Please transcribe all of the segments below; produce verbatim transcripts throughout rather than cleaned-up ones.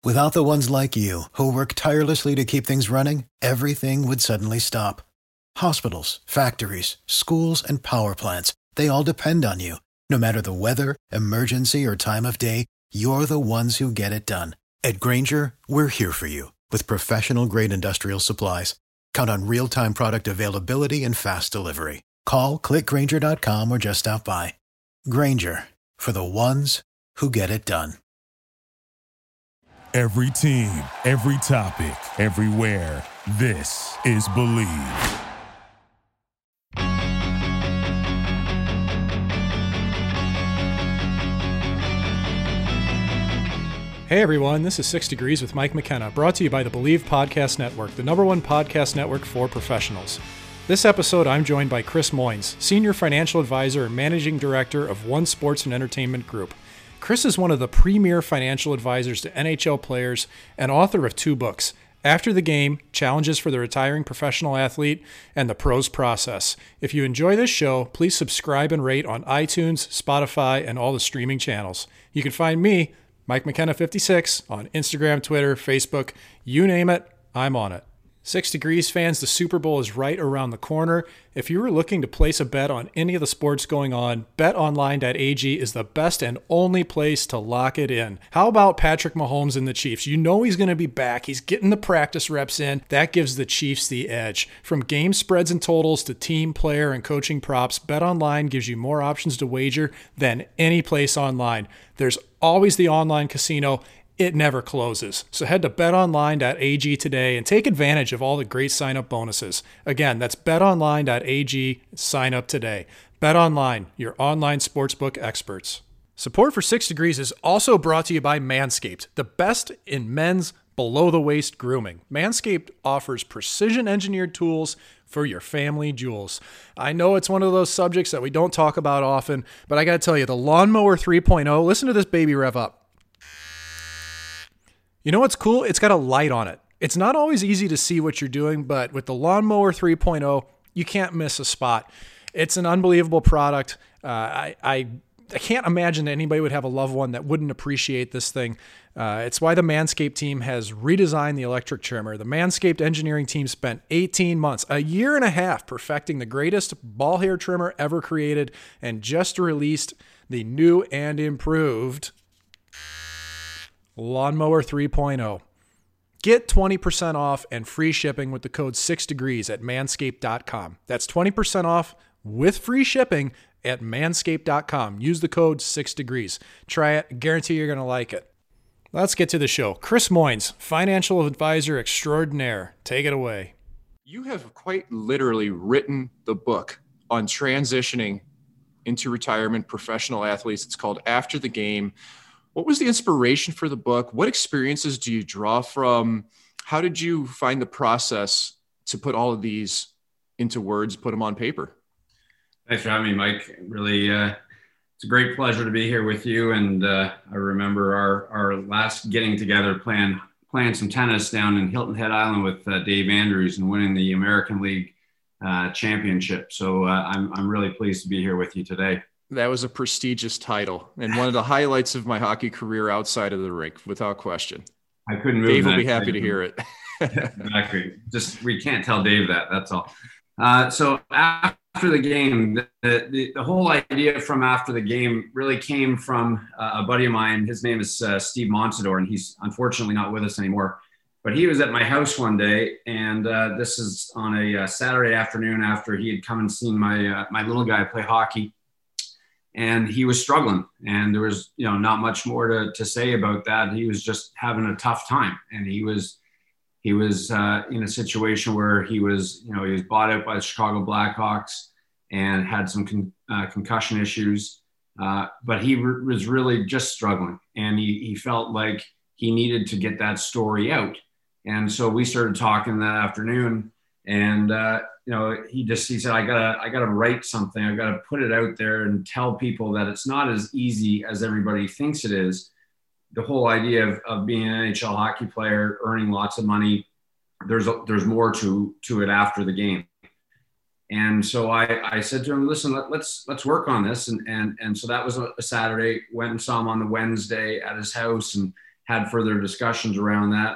Without the ones like you, who work tirelessly to keep things running, everything would suddenly stop. Hospitals, factories, schools, and power plants, they all depend on you. No matter the weather, emergency, or time of day, you're the ones who get it done. At Grainger, we're here for you with professional-grade industrial supplies. Count on real-time product availability and fast delivery. Call, click Grainger dot com, or just stop by. Grainger, for the ones who get it done. Every team, every topic, everywhere. This is Believe. Hey everyone, this is Six Degrees with Mike McKenna, brought to you by the Believe Podcast Network, the number one podcast network for professionals. This episode, I'm joined by Chris Moynes, Senior Financial Advisor and Managing Director of One Sports and Entertainment Group. Chris is one of the premier financial advisors to N H L players and author of two books, After the Game, Challenges for the Retiring Professional Athlete, and The Pros Process. If you enjoy this show, please subscribe and rate on iTunes, Spotify, and all the streaming channels. You can find me, Mike McKenna fifty-six, on Instagram, Twitter, Facebook, you name it, I'm on it. Six Degrees fans, the Super Bowl is right around the corner. If you were looking to place a bet on any of the sports going on, bet online dot a g is the best and only place to lock it in. How about Patrick Mahomes and the Chiefs? You know he's going to be back. He's getting the practice reps in. That gives the Chiefs the edge. From game spreads and totals to team, player, and coaching props, BetOnline gives you more options to wager than any place online. There's always the online casino. It never closes. So head to bet online dot a g today and take advantage of all the great sign-up bonuses. Again, that's bet online dot a g. Sign up today. BetOnline, your online sportsbook experts. Support for Six Degrees is also brought to you by Manscaped, the best in men's below-the-waist grooming. Manscaped offers precision-engineered tools for your family jewels. I know it's one of those subjects that we don't talk about often, but I got to tell you, the Lawnmower three point oh, listen to this baby rev up. You know what's cool? It's got a light on it. It's not always easy to see what you're doing, but with the Lawnmower three point oh, you can't miss a spot. It's an unbelievable product. Uh, I, I I can't imagine that anybody would have a loved one that wouldn't appreciate this thing. Uh, it's why the Manscaped team has redesigned the electric trimmer. The Manscaped engineering team spent eighteen months, a year and a half, perfecting the greatest ball hair trimmer ever created, and just released the new and improved Lawnmower three point oh. Get twenty percent off and free shipping with the code six degrees at manscaped dot com. That's twenty percent off with free shipping at manscaped dot com. Use the code six degrees. Try it. Guarantee you're going to like it. Let's get to the show. Chris Moynes, financial advisor extraordinaire. Take it away. You have quite literally written the book on transitioning into retirement professional athletes. It's called After the Game. What was the inspiration for the book? What experiences do you draw from? How did you find the process to put all of these into words, put them on paper? Thanks for having me, Mike. Really, uh, it's a great pleasure to be here with you. And uh, I remember our, our last getting together playing, playing some tennis down in Hilton Head Island with uh, Dave Andrews and winning the American League uh, championship. So uh, I'm, I'm really pleased to be here with you today. That was a prestigious title and one of the highlights of my hockey career outside of the rink, without question. I couldn't move. Dave will that. be happy to hear it. Exactly. Just, we can't tell Dave that, that's all. Uh, so after the game, the, the, the whole idea from After the Game really came from uh, a buddy of mine. His name is uh, Steve Montador, and he's unfortunately not with us anymore. But he was at my house one day, and uh, this is on a uh, Saturday afternoon after he had come and seen my uh, my little guy play hockey. And he was struggling, and there was, you know, not much more to, to say about that. He was just having a tough time, and he was, he was uh, in a situation where he was, you know, he was bought out by the Chicago Blackhawks and had some con- uh, concussion issues, uh, but he re- was really just struggling, and he, he felt like he needed to get that story out. And so we started talking that afternoon, and uh, you know, he just, he said, I gotta, I gotta write something. I gotta put it out there and tell people that it's not as easy as everybody thinks it is. The whole idea of, of being an N H L hockey player, earning lots of money, there's, a, there's more to, to it after the game. And so I, I said to him, listen, let, let's, let's work on this. And, and, and so that was a, a Saturday. Went and saw him on the Wednesday at his house and had further discussions around that.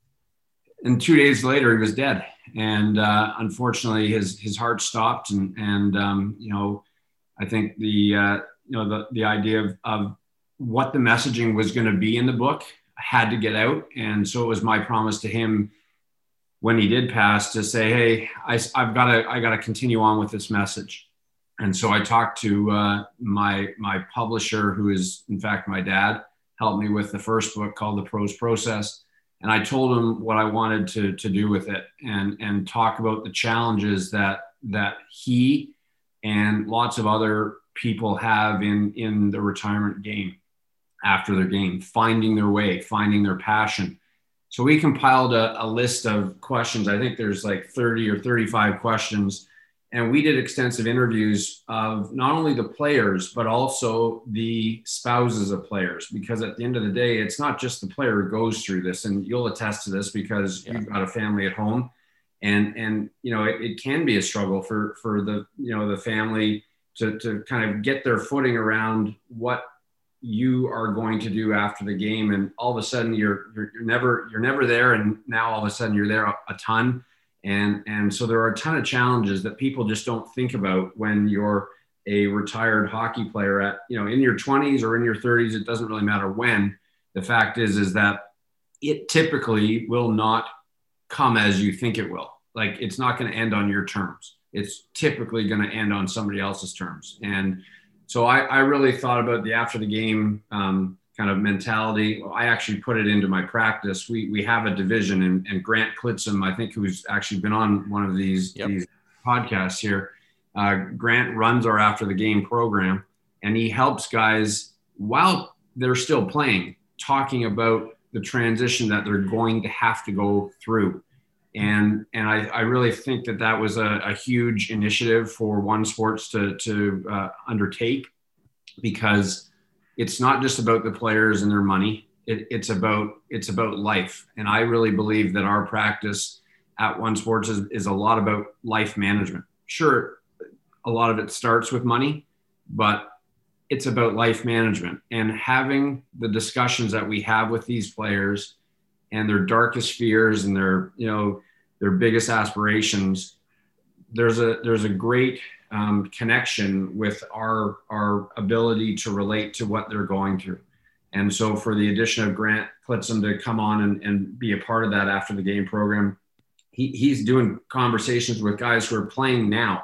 And two days later, he was dead. And uh, unfortunately, his his heart stopped. And and um, you know, I think the uh, you know the the idea of, of what the messaging was going to be in the book had to get out. And so it was my promise to him when he did pass to say, hey, I, I've got to I got to continue on with this message. And so I talked to uh, my my publisher, who is in fact my dad, helped me with the first book called The Pros Process. And I told him what I wanted to, to do with it, and, and talk about the challenges that that he and lots of other people have in, in the retirement game, after their game, finding their way, finding their passion. So we compiled a, a list of questions. I think there's like thirty or thirty-five questions. And we did extensive interviews of not only the players, but also the spouses of players, because at the end of the day, it's not just the player who goes through this. And you'll attest to this because yeah. you've got a family at home, and, and, you know, it, it can be a struggle for, for the, you know, the family to, to kind of get their footing around what you are going to do after the game. And all of a sudden you're, you're, you're never, you're never there. And now all of a sudden you're there a, a ton. And, and so there are a ton of challenges that people just don't think about when you're a retired hockey player at, you know, in your twenties or in your thirties. It doesn't really matter when. The fact is, is that it typically will not come as you think it will. Like, it's not going to end on your terms. It's typically going to end on somebody else's terms. And so I, I really thought about the after the game um, kind of mentality. I actually put it into my practice. We we have a division, and, and Grant Klitzum, I think, who's actually been on one of these, yep. these podcasts here. Uh, Grant runs our after the game program, and he helps guys while they're still playing, talking about the transition that they're going to have to go through. And and I, I really think that that was a, a huge initiative for One Sports to, to uh, undertake, because it's not just about the players and their money. It, it's about it's about life. And I really believe that our practice at One Sports is, is a lot about life management. Sure, a lot of it starts with money, but it's about life management and having the discussions that we have with these players and their darkest fears and their, you know, their biggest aspirations. There's a there's a great um, connection with our our ability to relate to what they're going through. And so for the addition of Grant Klitzum to come on and, and be a part of that after the game program, he, he's doing conversations with guys who are playing now.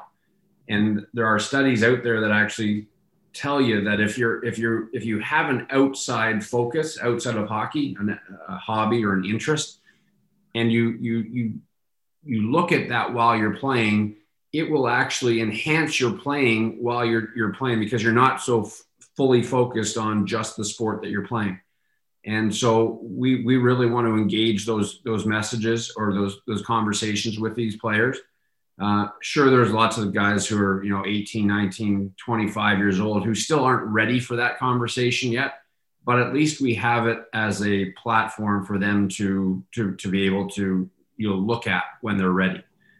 And there are studies out there that actually tell you that if you're if you're if you have an outside focus outside of hockey, a hobby or an interest, and you you you you look at that while you're playing, it will actually enhance your playing while you're you're playing, because you're not so f- fully focused on just the sport that you're playing. And so we we really want to engage those those messages or those those conversations with these players. Uh, sure, there's lots of guys who are, you know, eighteen, nineteen, twenty-five years old who still aren't ready for that conversation yet, but at least we have it as a platform for them to to to be able to, you know, look at when they're ready.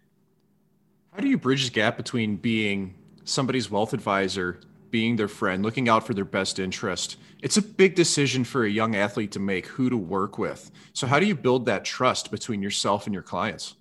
How do you bridge the gap between being somebody's wealth advisor, being their friend, looking out for their best interest? It's a big decision for a young athlete to make, who to work with. So how do you build that trust between yourself and your clients?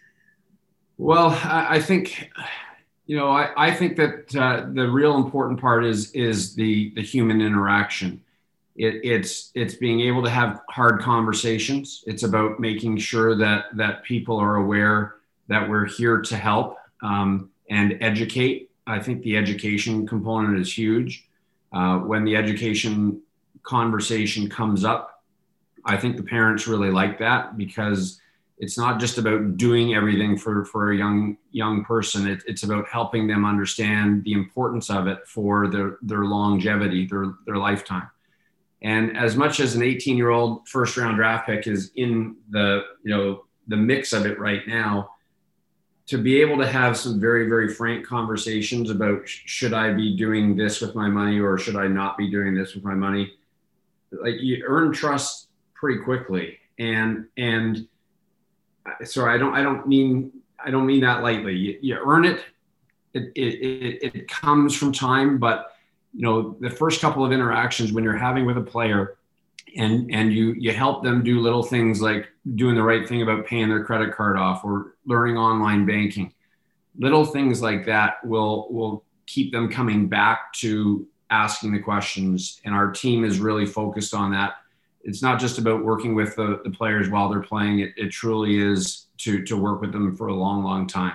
Well, I, I think, you know, I, I think that uh, the real important part is is the the human interaction. It, it's it's being able to have hard conversations. It's about making sure that that people are aware that we're here to help um, and educate. I think the education component is huge. Uh, when the education conversation comes up, I think the parents really like that, because it's not just about doing everything for, for a young young person. It, it's about helping them understand the importance of it for their, their longevity, their, their lifetime. And as much as an eighteen-year-old first-round draft pick is in the, you know, the mix of it right now, to be able to have some very, very frank conversations about, should I be doing this with my money or should I not be doing this with my money? Like, you earn trust pretty quickly. And, and sorry, I don't, I don't mean, I don't mean that lightly. You, you earn it. It, it, it, it comes from time, but you know, the first couple of interactions when you're having with a player, and and you you help them do little things like doing the right thing about paying their credit card off or learning online banking. Little things like that will will keep them coming back to asking the questions, and our team is really focused on that. It's not just about working with the, the players while they're playing. It, it truly is to to work with them for a long, long time.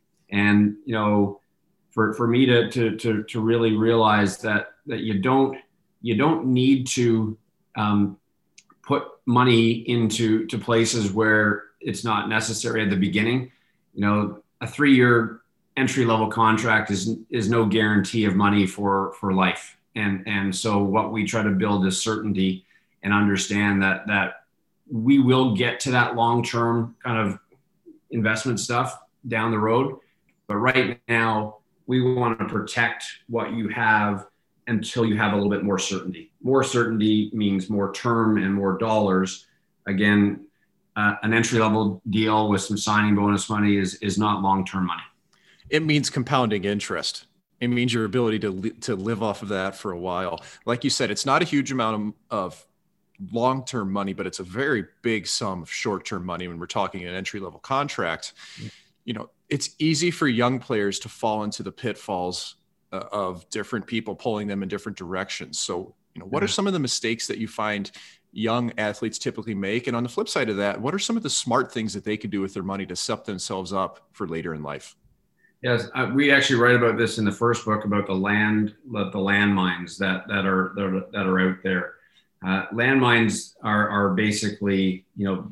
And you know, for for me to to to to really realize that that you don't you don't need to um, put money into to places where it's not necessary at the beginning. You know, a three-year entry-level contract is is no guarantee of money for for life. And and so what we try to build is certainty and understand that that we will get to that long-term kind of investment stuff down the road. But right now, we want to protect what you have until you have a little bit more certainty. More certainty means more term and more dollars. Again, uh, an entry-level deal with some signing bonus money is is not long-term money. It means compounding interest. It means your ability to li- to live off of that for a while. Like you said, it's not a huge amount of, of long-term money, but it's a very big sum of short-term money when we're talking an entry-level contract. You know, it's easy for young players to fall into the pitfalls uh, of different people pulling them in different directions. So, you know, what are some of the mistakes that you find young athletes typically make? And on the flip side of that, what are some of the smart things that they could do with their money to set themselves up for later in life? Yes, uh, we actually write about this in the first book about the land, the landmines that that are that are, that are out there. Uh, landmines are are basically, you know,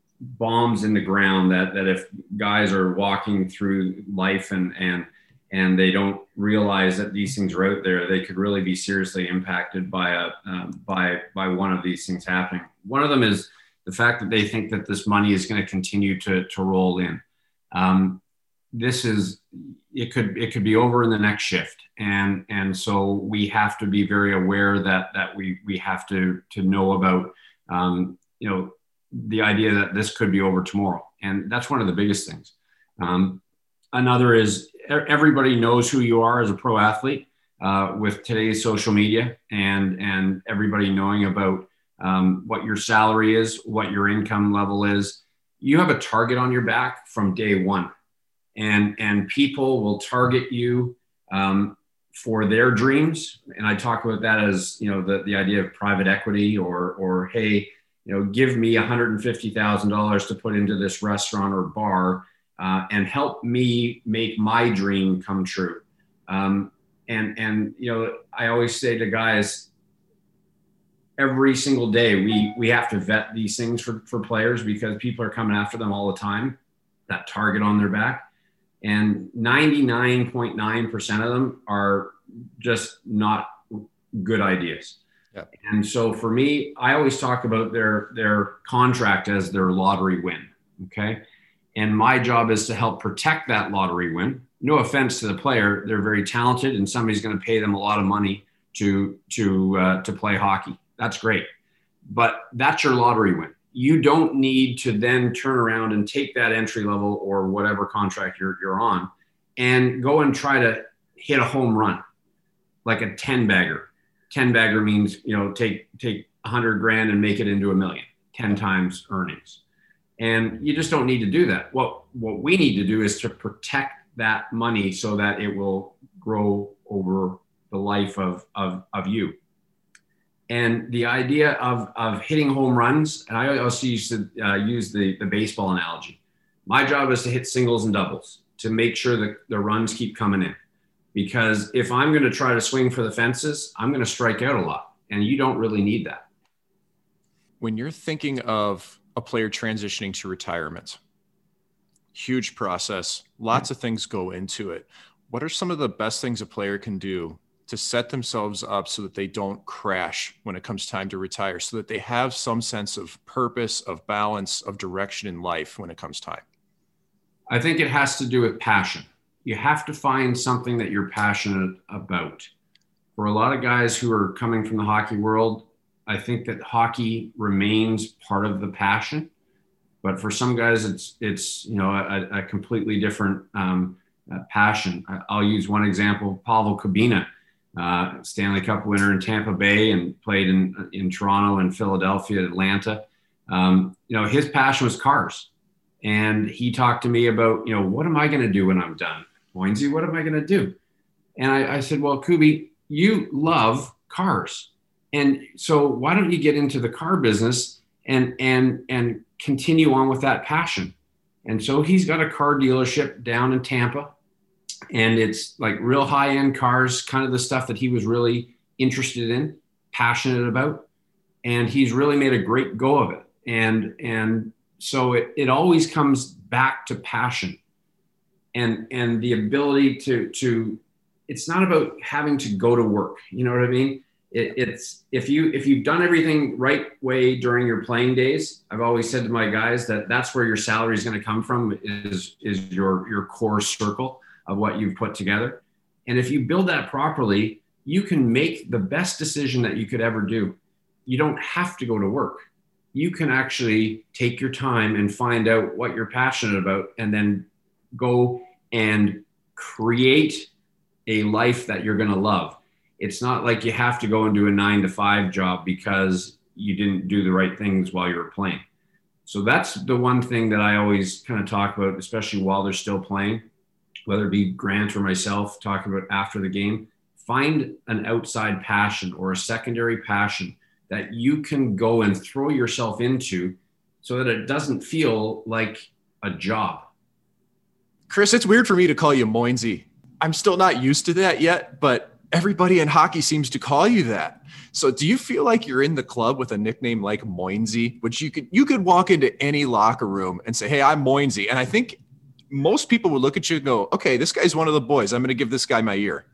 bombs in the ground that that if guys are walking through life and and and they don't realize that these things are out there, they could really be seriously impacted by a um, by by one of these things happening. One of them is the fact that they think that this money is going to continue to to roll in. Um, this is it could it could be over in the next shift, and and so we have to be very aware that that we we have to to know about um, you know the idea that this could be over tomorrow, and that's one of the biggest things. Um, another is everybody knows who you are as a pro athlete uh, with today's social media, and and everybody knowing about um, what your salary is, what your income level is. You have a target on your back from day one. And, and people will target you um, for their dreams. And I talk about that as, you know, the, the idea of private equity or, or, hey, you know, give me one hundred fifty thousand dollars to put into this restaurant or bar uh, and help me make my dream come true. Um, and, and, you know, I always say to guys, every single day we, we have to vet these things for, for players because people are coming after them all the time, that target on their back. And ninety-nine point nine percent of them are just not good ideas. Yep. And so for me, I always talk about their, their contract as their lottery win. Okay. And my job is to help protect that lottery win. No offense to the player. They're very talented and somebody's going to pay them a lot of money to, to, uh, to play hockey. That's great. But that's your lottery win. You don't need to then turn around and take that entry level or whatever contract you're, you're on and go and try to hit a home run, like a ten bagger. ten bagger means, you know, take, take a hundred grand and make it into a million, ten times earnings. And you just don't need to do that. What, what we need to do is to protect that money so that it will grow over the life of, of, of you. And the idea of, of hitting home runs, and I also used to uh, use the, the baseball analogy. My job is to hit singles and doubles to make sure that the runs keep coming in. Because if I'm going to try to swing for the fences, I'm going to strike out a lot. And you don't really need that. When you're thinking of a player transitioning to retirement, huge process, lots of things go into it. What are some of the best things a player can do to set themselves up so that they don't crash when it comes time to retire, so that they have some sense of purpose, of balance, of direction in life when it comes time? I think it has to do with passion. You have to find something that you're passionate about. For a lot of guys who are coming from the hockey world, I think that hockey remains part of the passion. But for some guys, it's, it's you know, a, a completely different um, uh, passion. I'll use one example, Pavel Kubina. uh, Stanley Cup winner in Tampa Bay, and played in, in Toronto and Philadelphia, Atlanta. Um, you know, his passion was cars. And he talked to me about, you know, what am I going to do when I'm done? Moinsey, what am I going to do? And I, I said, well, Kubi, you love cars. And so why don't you get into the car business and, and, and continue on with that passion? And so he's got a car dealership down in Tampa, and it's like real high-end cars, kind of the stuff that he was really interested in, passionate about. And he's really made a great go of it. And, and so it, it always comes back to passion and, and the ability to, to, it's not about having to go to work. You know what I mean? It, it's, if you, if you've done everything right way during your playing days, I've always said to my guys that that's where your salary is going to come from, is, is your, your core circle of what you've put together. And if you build that properly, you can make the best decision that you could ever do. You don't have to go to work. You can actually take your time and find out what you're passionate about, and then go and create a life that you're going to love. It's not like you have to go and do a nine to five job because you didn't do the right things while you were playing. So that's the one thing that I always kind of talk about, especially while they're still playing, whether it be Grant or myself talking about after the game. Find an outside passion or a secondary passion that you can go and throw yourself into so that it doesn't feel like a job. Chris, it's weird for me to call you Moinsey. I'm still not used to that yet, but everybody in hockey seems to call you that. So do you feel like you're in the club with a nickname like Moinsey, which you could, you could walk into any locker room and say, hey, I'm Moinsey. And I think most people would look at you and go, okay, this guy's one of the boys. I'm going to give this guy my ear.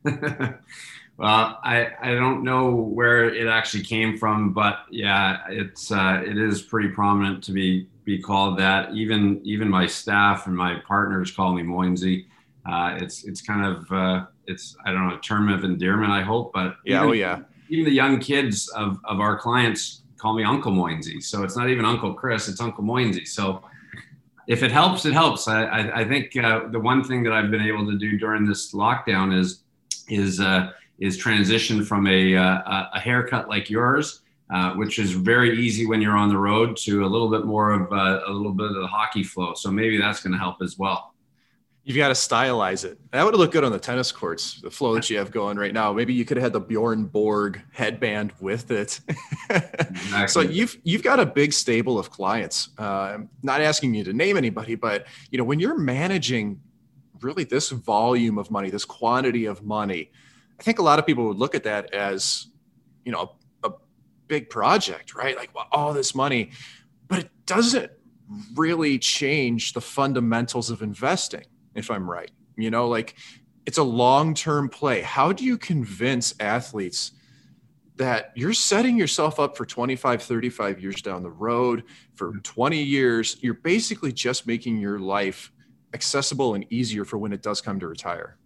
Well, I, I don't know where it actually came from, but yeah, it's uh, it is pretty prominent to be be called that. Even even my staff and my partners call me Moinsey. Uh, it's it's kind of uh, it's I don't know, a term of endearment, I hope, but yeah, even, oh yeah, even the young kids of of our clients call me Uncle Moinsey. So it's not even Uncle Chris, it's Uncle Moinsey. So if it helps, it helps. I I, I think uh, the one thing that I've been able to do during this lockdown is is uh, is transition from a, uh, a haircut like yours, uh, which is very easy when you're on the road, to a little bit more of uh, a little bit of the hockey flow. So maybe that's going to help as well. You've got to stylize it. That would look good on the tennis courts, the flow that you have going right now. Maybe you could have had the Bjorn Borg headband with it. Exactly. So you've, you've got a big stable of clients. Uh, I'm not asking you to name anybody, but you know, when you're managing really this volume of money, this quantity of money, I think a lot of people would look at that as, you know, a, a big project, right? Like, well, all this money, but it doesn't really change the fundamentals of investing, if I'm right. You know, like, it's a long-term play. How do you convince athletes that you're setting yourself up for twenty-five, thirty-five years down the road, for twenty years, you're basically just making your life accessible and easier for when it does come to retire?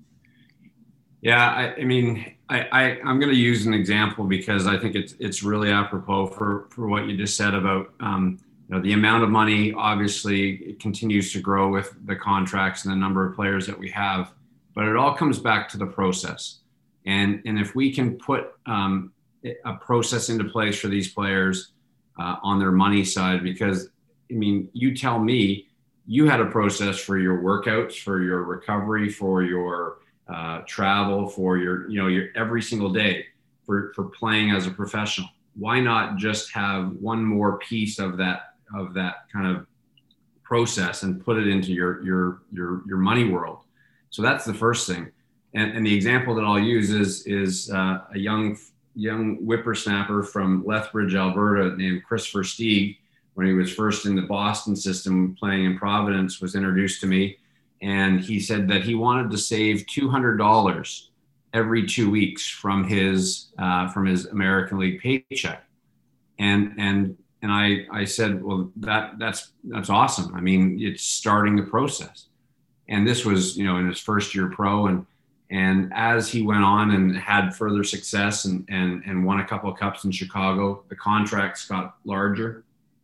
Yeah, I, I mean, I, I, I'm going to use an example because I think it's it's really apropos for, for what you just said about um, you know, the amount of money. Obviously, it continues to grow with the contracts and the number of players that we have, but it all comes back to the process. And and if we can put um, a process into place for these players uh, on their money side, because I mean, you tell me you had a process for your workouts, for your recovery, for your Uh, travel, for your, you know, your every single day for, for playing as a professional. Why not just have one more piece of that, of that kind of process and put it into your, your, your, your money world? So that's the first thing. And, and the example that I'll use is, is uh, a young, young whippersnapper from Lethbridge, Alberta, named Christopher Stieg. When he was first in the Boston system playing in Providence, was introduced to me. And he said that he wanted to save two hundred dollars every two weeks from his uh, from his American League paycheck. And and and I I said, well, that that's that's awesome. I mean, it's starting the process. And this was, you know, in his first year pro. And and as he went on and had further success and and and won a couple of cups in Chicago, the contracts got larger.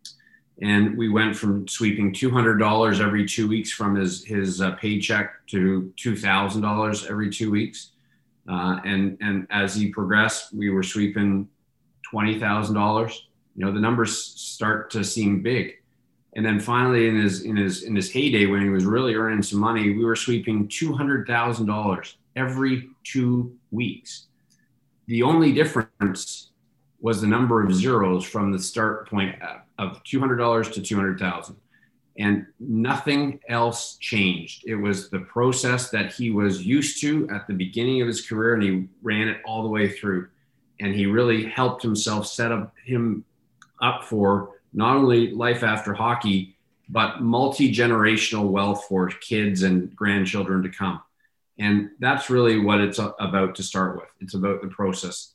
And we went from sweeping two hundred dollars every two weeks from his, his uh, paycheck to two thousand dollars every two weeks. Uh, and, and as he progressed, we were sweeping twenty thousand dollars. You know, the numbers start to seem big. And then finally in his, in his, in his heyday, when he was really earning some money, we were sweeping two hundred thousand dollars every two weeks. The only difference was the number of zeros from the start point of two hundred dollars to two hundred thousand. And nothing else changed. It was the process that he was used to at the beginning of his career, and he ran it all the way through. And he really helped himself set up him up for not only life after hockey, but multi-generational wealth for kids and grandchildren to come. And that's really what it's about to start with. It's about the process.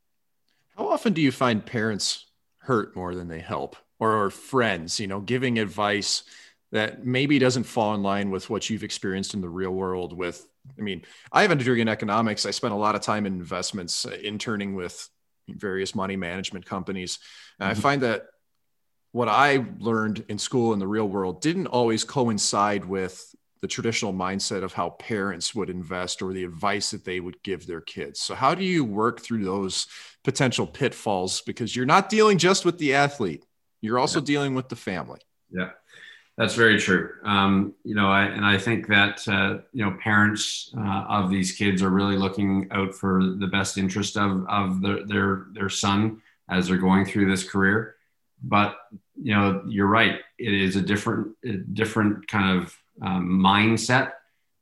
How often do you find parents hurt more than they help, or friends, you know, giving advice that maybe doesn't fall in line with what you've experienced in the real world with, I mean, I have a degree in economics. I spent a lot of time in investments, uh, interning with various money management companies. And mm-hmm. I find that what I learned in school in the real world didn't always coincide with the traditional mindset of how parents would invest or the advice that they would give their kids. So how do you work through those potential pitfalls? Because you're not dealing just with the athlete, you're also yeah. dealing with the family. Yeah, that's very true. Um, you know, I, and I think that, uh, you know, parents uh, of these kids are really looking out for the best interest of, of their, their, their son as they're going through this career. But, you know, you're right. It is a different, a different kind of um, mindset.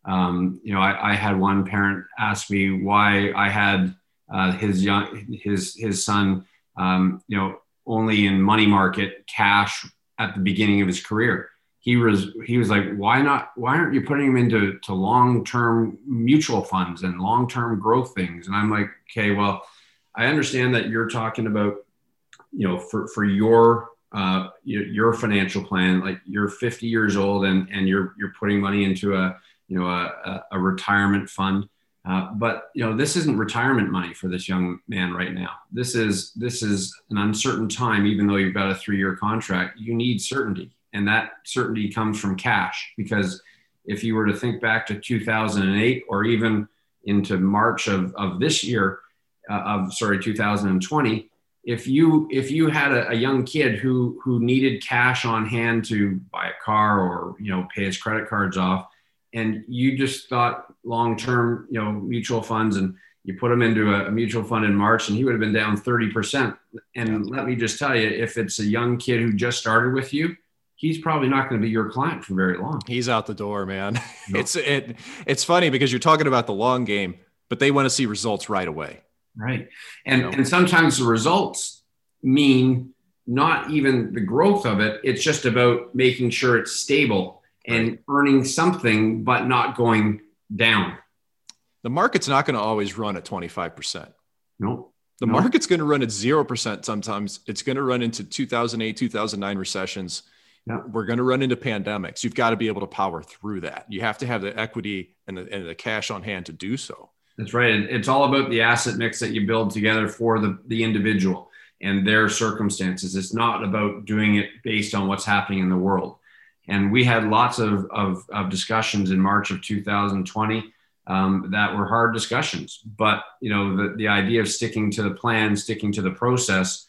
Um, you know, I, I had one parent ask me why I had uh, his young, his, his son, um, you know, only in money market cash at the beginning of his career. He was, he was like, why not, why aren't you putting him into to long-term mutual funds and long-term growth things? And I'm like, okay, well, I understand that you're talking about, you know, for, for your, uh, your, your financial plan, like you're fifty years old and, and you're, you're putting money into a, you know, a, a retirement fund. Uh, but, you know, this isn't retirement money for this young man right now. This is, this is an uncertain time. Even though you've got a three-year contract, you need certainty. And that certainty comes from cash, because if you were to think back to two thousand eight or even into March of, of this year, uh, of sorry, two thousand twenty, if you, if you had a, a young kid who, who needed cash on hand to buy a car or, you know, pay his credit cards off, and you just thought long-term, you know, mutual funds, and you put him into a, a mutual fund in March, and he would have been down thirty percent. And let me just tell you, if it's a young kid who just started with you, he's probably not going to be your client for very long. He's out the door, man. No. It's, it, it's funny because you're talking about the long game, but they want to see results right away. Right. And, you know? and sometimes the results mean not even the growth of it. It's just about making sure it's stable and right. earning something, but not going down. The market's not going to always run at twenty-five percent. No. The no. market's going to run at zero percent sometimes. It's going to run into two thousand eight, two thousand nine recessions. Yeah. We're going to run into pandemics. You've got to be able to power through that. You have to have the equity and the, and the cash on hand to do so. That's right. It's all about the asset mix that you build together for the, the individual and their circumstances. It's not about doing it based on what's happening in the world. And we had lots of, of, of discussions in March of two thousand twenty um, that were hard discussions. But, you know, the, the idea of sticking to the plan, sticking to the process,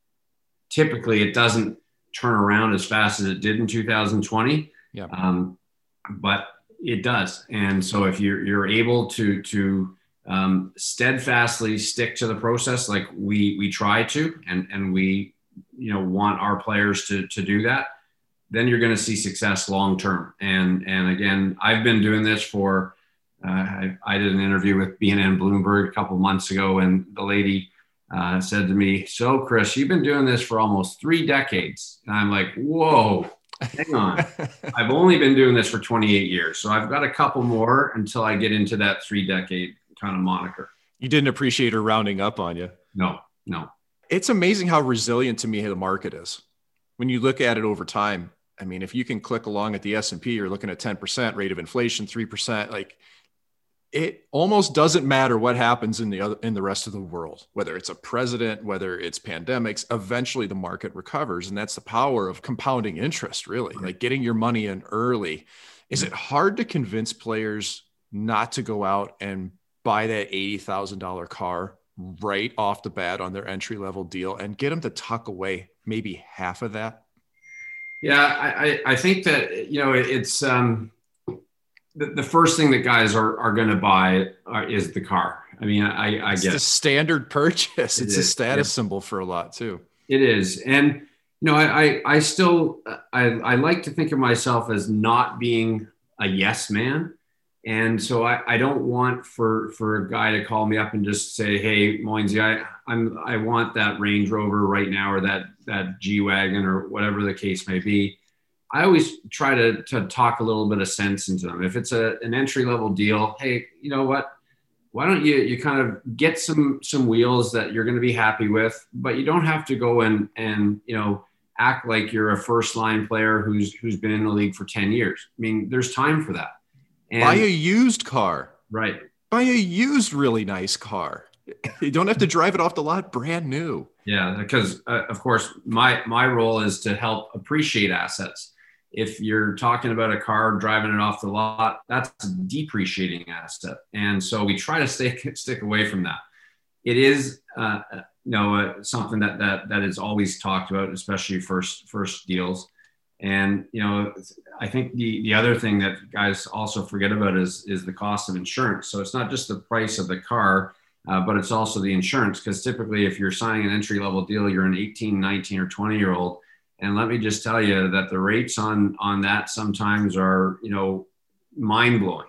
typically it doesn't turn around as fast as it did in two thousand twenty. Yeah. Um, but it does. And so if you're, you're able to, to um, steadfastly stick to the process, like we, we try to, and, and we, you know, want our players to, to do that, then you're going to see success long-term. And, and again, I've been doing this for, uh, I, I did an interview with B N N Bloomberg a couple months ago, and the lady uh, said to me, "So Chris, you've been doing this for almost three decades." And I'm like, whoa, hang on. I've only been doing this for twenty-eight years. So I've got a couple more until I get into that three decade kind of moniker. You didn't appreciate her rounding up on you. No, no. It's amazing how resilient to me the market is. When you look at it over time, I mean, if you can click along at the S and P, you're looking at ten percent rate of inflation, three percent, like it almost doesn't matter what happens in the other, in the rest of the world, whether it's a president, whether it's pandemics, eventually the market recovers. And that's the power of compounding interest, really, like getting your money in early. Is it hard to convince players not to go out and buy that eighty thousand dollars car right off the bat on their entry level deal and get them to tuck away maybe half of that? Yeah, I, I think that, you know, it's um, the, the first thing that guys are, are going to buy are, is the car. I mean, I, I it's get the it. standard purchase. It it's is. a status Yeah. symbol for a lot too. It is. And, you know, I, I, I still, I, I like to think of myself as not being a yes man. And so I, I don't want for, for a guy to call me up and just say, hey, Moinsy, I, I'm, I want that Range Rover right now, or that, that G-Wagon, or whatever the case may be. I always try to, to talk a little bit of sense into them. If it's a, an entry level deal, hey, you know what? Why don't you, you kind of get some, some wheels that you're going to be happy with, but you don't have to go and, and, you know, act like you're a first line player who's, who's been in the league for ten years. I mean, there's time for that. And, buy a used car. Right. Buy a used, really nice car. You don't have to drive it off the lot brand new. Yeah, because uh, of course my my role is to help appreciate assets. If you're talking about a car driving it off the lot, that's a depreciating asset, and so we try to stay stick away from that. It is, uh, you know, uh, something that that that is always talked about, especially first first deals. And, you know, I think the, the other thing that guys also forget about is, is the cost of insurance. So it's not just the price of the car, uh, but it's also the insurance. Because typically if you're signing an entry level deal, you're an eighteen, nineteen or twenty year old. And let me just tell you that the rates on, on that sometimes are, you know, mind blowing.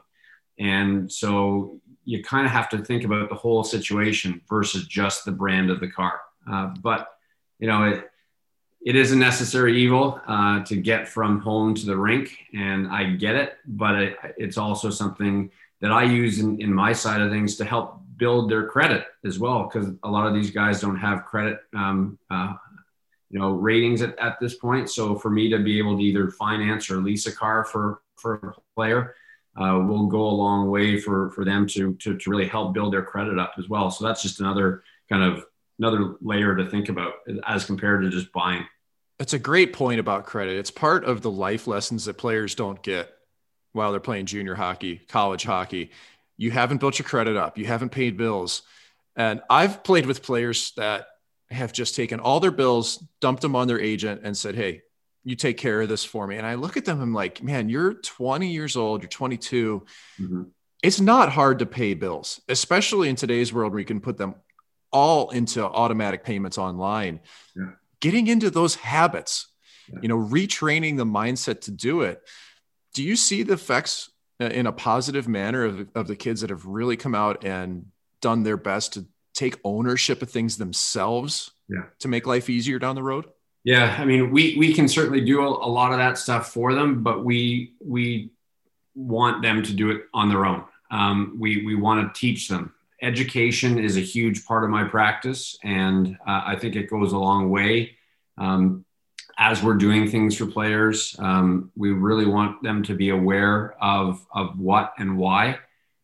And so you kind of have to think about the whole situation versus just the brand of the car. Uh, but, you know, it, It is a necessary evil uh, to get from home to the rink, and I get it, but it, it's also something that I use in, in my side of things to help build their credit as well, because a lot of these guys don't have credit, um, uh, you know, ratings at, at this point. So for me to be able to either finance or lease a car for for a player uh, will go a long way for for them to, to to really help build their credit up as well. So that's just another kind of another layer to think about as compared to just buying. That's a great point about credit. It's part of the life lessons that players don't get while they're playing junior hockey, college hockey. You haven't built your credit up. You haven't paid bills. And I've played with players that have just taken all their bills, dumped them on their agent and said, hey, you take care of this for me. And I look at them, I'm like, man, you're twenty years old, you're twenty-two. Mm-hmm. It's not hard to pay bills, especially in today's world where you can put them all into automatic payments online. Yeah. Getting into those habits, yeah. you know, retraining the mindset to do it. Do you see the effects in a positive manner of, of the kids that have really come out and done their best to take ownership of things themselves yeah. to make life easier down the road? Yeah. I mean, we, we can certainly do a, a lot of that stuff for them, but we, we want them to do it on their own. Um, we, we want to teach them. Education is a huge part of my practice, and uh, I think it goes a long way. Um, as we're doing things for players, um, we really want them to be aware of, of what and why.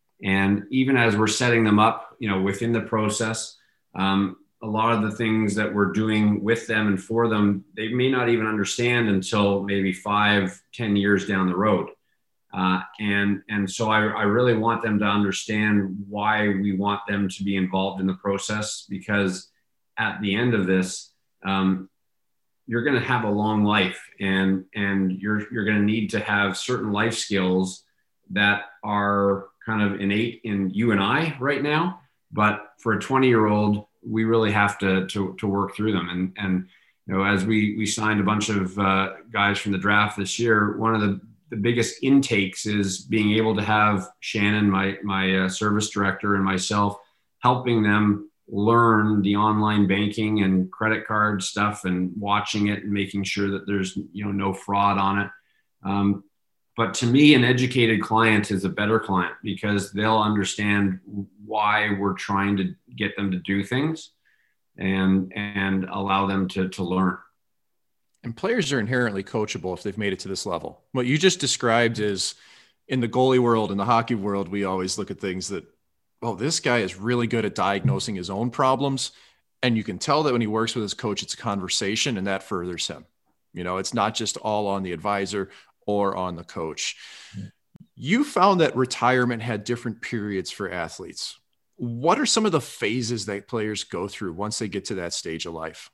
And even as we're setting them up, you know, within the process, um, a lot of the things that we're doing with them and for them, they may not even understand until maybe five, ten years down the road. Uh, and, and so I, I really want them to understand why we want them to be involved in the process, because at the end of this, um, you're going to have a long life, and, and you're, you're going to need to have certain life skills that are kind of innate in you and I right now. But for a twenty year old, we really have to, to, to work through them. And, and, you know, as we, we signed a bunch of uh, guys from the draft this year, one of the The biggest intakes is being able to have Shannon, my my uh, service director, and myself helping them learn the online banking and credit card stuff, and watching it and making sure that there's, you know, no fraud on it. Um, but to me, an educated client is a better client, because they'll understand why we're trying to get them to do things and and allow them to to learn. And players are inherently coachable if they've made it to this level. What you just described is, in the goalie world, in the hockey world, we always look at things that, oh, this guy is really good at diagnosing his own problems. And you can tell that when he works with his coach, it's a conversation, and that furthers him. You know, it's not just all on the advisor or on the coach. Mm-hmm. You found that retirement had different periods for athletes. What are some of the phases that players go through once they get to that stage of life?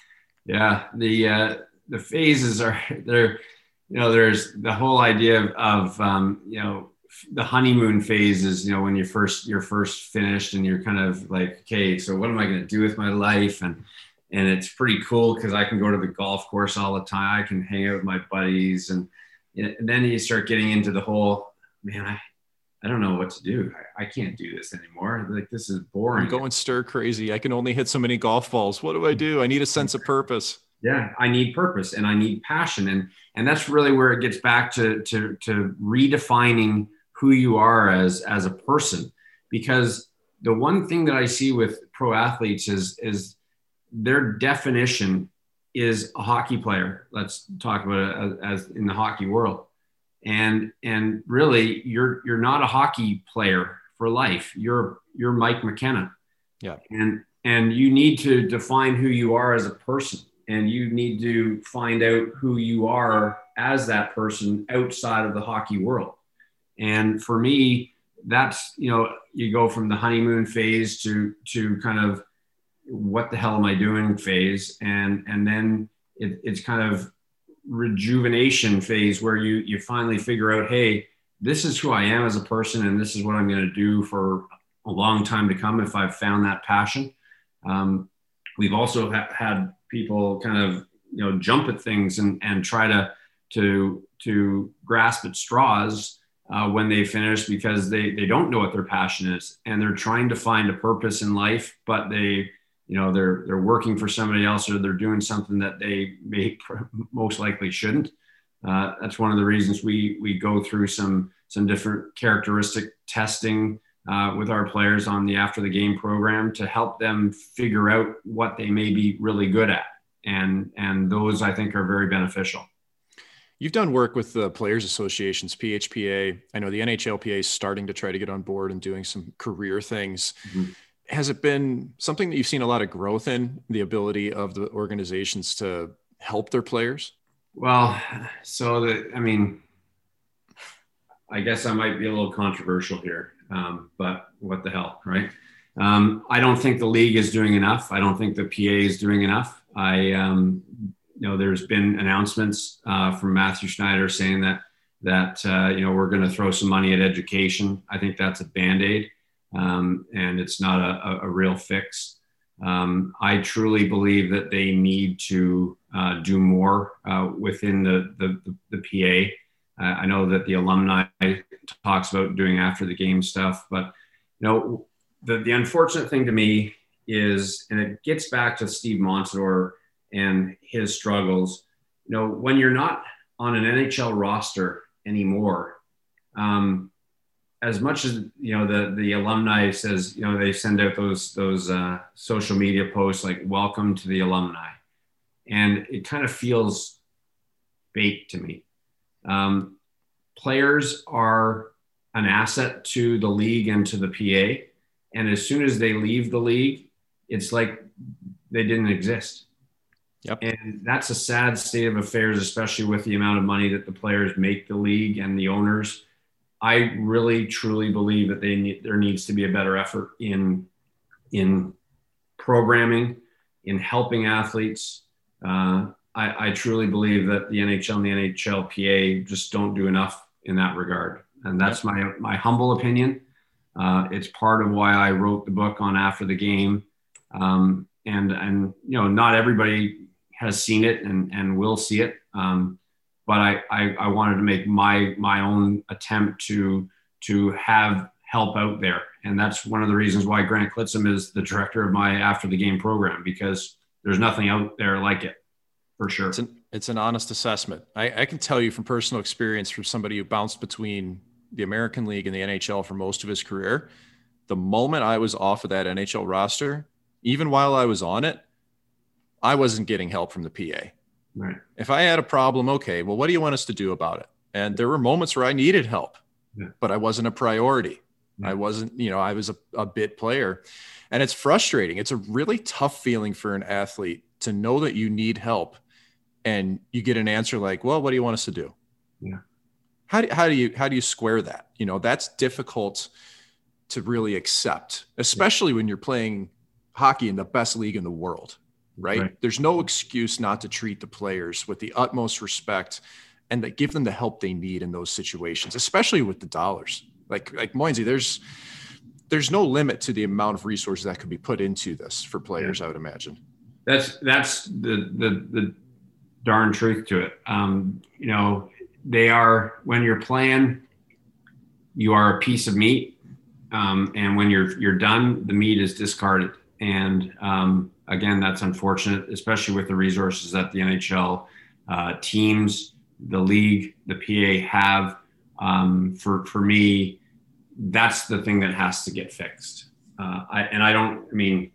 Yeah, the uh, the phases are there. You know, there's the whole idea of, of um, you know, the honeymoon phase is, you know, when you first you're first finished and you're kind of like, okay, so what am I going to do with my life? And and it's pretty cool because I can go to the golf course all the time. I can hang out with my buddies, and, and then you start getting into the whole, man, I. I don't know what to do. I, I can't do this anymore. Like, this is boring. I'm going stir crazy. I can only hit so many golf balls. What do I do? I need a sense of purpose. Yeah, I need purpose and I need passion. And, and that's really where it gets back to, to, to redefining who you are as, as a person. Because the one thing that I see with pro athletes is, is their definition is a hockey player. Let's talk about it as, as in the hockey world. And, and really you're, you're not a hockey player for life. You're, you're Mike McKenna. Yeah. And, and you need to define who you are as a person, and you need to find out who you are as that person outside of the hockey world. And for me, that's, you know, you go from the honeymoon phase to, to kind of what the hell am I doing phase. And, and then it, it's kind of rejuvenation phase where you you finally figure out, hey, this is who I am as a person, and this is what I'm going to do for a long time to come if I've found that passion. Um, we've also ha- had people kind of, you know, jump at things and and try to to to grasp at straws uh, when they finish, because they they don't know what their passion is, and they're trying to find a purpose in life, but they you know, they're, they're working for somebody else, or they're doing something that they may most likely shouldn't. Uh, that's one of the reasons we, we go through some, some different characteristic testing uh, with our players on the After the Game program to help them figure out what they may be really good at. And, and those I think are very beneficial. You've done work with the Players Associations, P H P A. I know the N H L P A is starting to try to get on board and doing some career things. Mm-hmm. Has it been something that you've seen a lot of growth in, the ability of the organizations to help their players? Well, so the, I mean, I guess I might be a little controversial here, um, but what the hell, right? Um, I don't think the league is doing enough. I don't think the P A is doing enough. I, um, you know, there's been announcements uh, from Matthew Schneider saying that, that uh, you know, we're going to throw some money at education. I think that's a Band-Aid. Um, and it's not a, a real fix. Um, I truly believe that they need to uh, do more uh, within the, the, the P A. Uh, I know that the alumni talks about doing after the game stuff, but you know, the, the unfortunate thing to me is, and it gets back to Steve Montador and his struggles, you know, when you're not on an N H L roster anymore, um, as much as, you know, the, the alumni says, you know, they send out those, those uh, social media posts like welcome to the alumni. And it kind of feels fake to me. Um, players are an asset to the league and to the P A. And as soon as they leave the league, it's like they didn't exist. Yep. And that's a sad state of affairs, especially with the amount of money that the players make the league and the owners. I really, truly believe that they need, there needs to be a better effort in, in programming, in helping athletes. Uh, I, I truly believe that the N H L and the N H L P A just don't do enough in that regard. And that's my, my humble opinion. Uh, it's part of why I wrote the book on After the Game. Um, and, and, you know, not everybody has seen it and, and will see it. Um, But I, I, I wanted to make my my own attempt to to have help out there. And that's one of the reasons why Grant Klitzum is the director of my After the Game program, because there's nothing out there like it, for sure. It's an, it's an honest assessment. I, I can tell you from personal experience, from somebody who bounced between the American League and the N H L for most of his career, the moment I was off of that N H L roster, even while I was on it, I wasn't getting help from the P A. Right. If I had a problem, okay, well, what do you want us to do about it? And there were moments where I needed help, yeah. but I wasn't a priority. Yeah. I wasn't, you know, I was a, a bit player, and it's frustrating. It's a really tough feeling for an athlete to know that you need help and you get an answer like, well, what do you want us to do? Yeah. How do, how do you, how do you square that? You know, that's difficult to really accept, especially when you're playing hockey in the best league in the world, right? right? There's no excuse not to treat the players with the utmost respect and that give them the help they need in those situations, especially with the dollars. Like, like Moinsey, there's, there's no limit to the amount of resources that could be put into this for players, yeah. I would imagine. That's, that's the, the, the darn truth to it. Um, you know, they are, when you're playing, you are a piece of meat. Um, and when you're, you're done, the meat is discarded. And um, again, that's unfortunate, especially with the resources that the N H L uh, teams, the league, the P A have. Um, for, for me, that's the thing that has to get fixed. Uh, I, and I don't, I mean,